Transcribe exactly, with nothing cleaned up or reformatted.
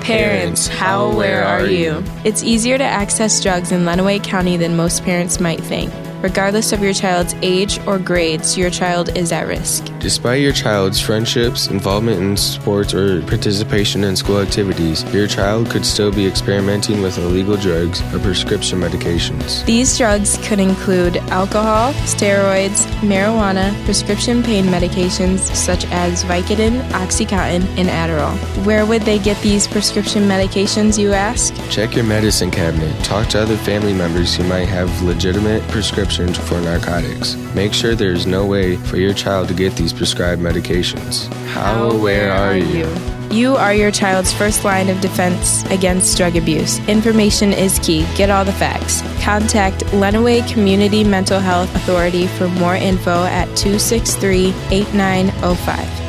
Parents, how aware are you? It's easier to access drugs in Lenawee County than most parents might think. Regardless of your child's age or grades, your child is at risk. Despite your child's friendships, involvement in sports, or participation in school activities, your child could still be experimenting with illegal drugs or prescription medications. These drugs could include alcohol, steroids, marijuana, prescription pain medications such as Vicodin, Oxycontin, and Adderall. Where would they get these prescription medications, you ask? Check your medicine cabinet. Talk to other family members who might have legitimate prescriptions for narcotics. Make sure there is no way for your child to get these prescribed medications. How aware are you? You are your child's first line of defense against drug abuse. Information is key. Get all the facts. Contact Lenawee Community Mental Health Authority for more info at two six three, eight nine zero five.